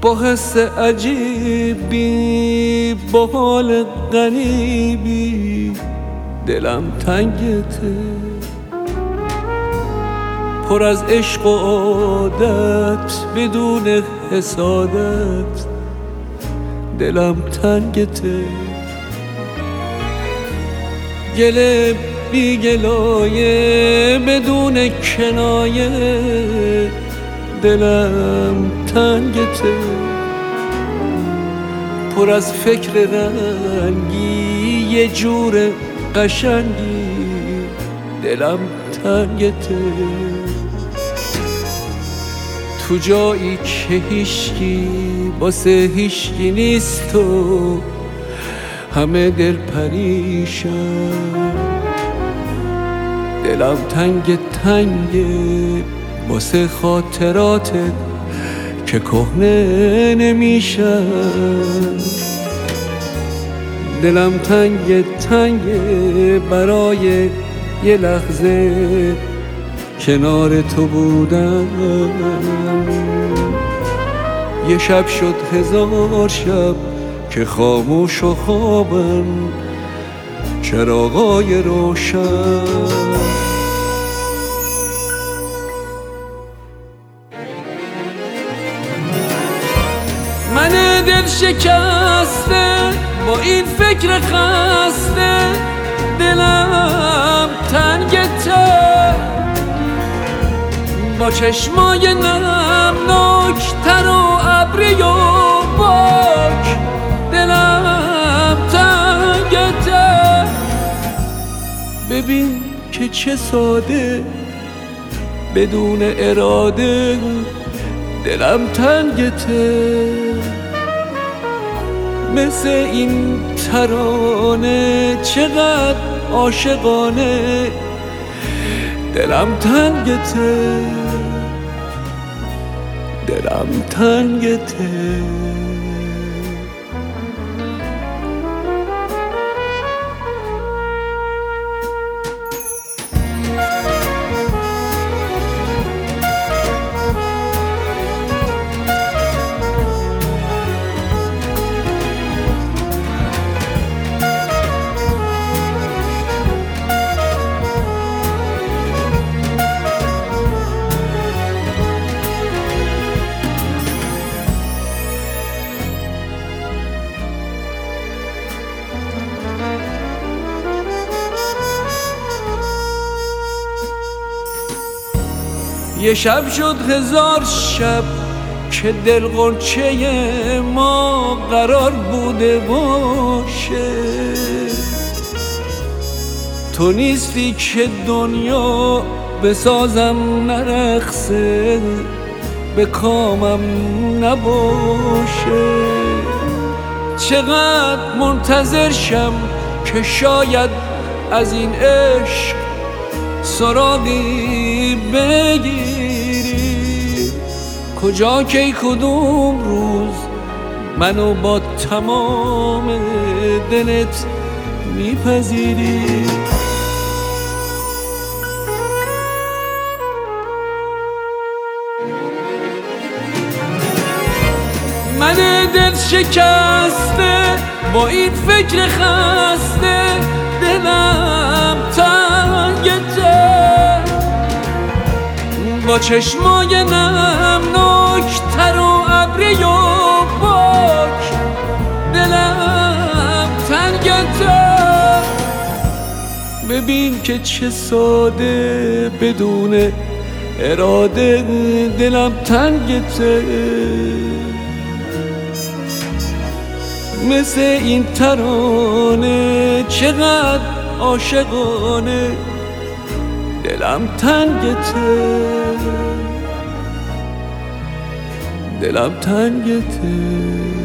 با حس عجیبی، با حال غریبی دلم تنگته، پر از عشق و عادت بدون حسادت دلم تنگته، گله بی گلایه بدون کنایه دلم تنگته، پر از فکر رنگی یه جور قشنگی دلم تنگته، تو جایی که هیشکی واسه هیشکی نیست و همه دل پریشن، دلم تنگ واسه خاطراتت که کهنه نمیشن، دلم تنگ برای یه لحظه کنار تو بودم، یه شب شد 1000 شب که خاموش و خوابن چراغای روشن. من دل شکسته با این فکر خسته، دلم تنگته، با چشمای نمناک تر و ابری و باک دلم تنگته، ببین که چه ساده بدون اراده دلم تنگته، مثل این ترانه چقدر عاشقانه دلم تنگته، دلم تنگته. یه شب شد 1000 شب که دل غنچه ما قرار بوده باشه، تو نیستی که دنیا بسازم نرقصه، به کامم نباشه، چقدر منتظر شم که شاید از این عشق سراغی بگیری، کجا کی کدوم روز منو با تمام دلت میپذیری. من دل شکسته با این فکر خسته، دلم تنگته، با چشمای نمناک تر و ابری و باک دلم تنگته، ببین که چه ساده بدون اراده دلم تنگته، مثل این ترانه چقدر عاشقانه دلم تنگته، دلم تنگته.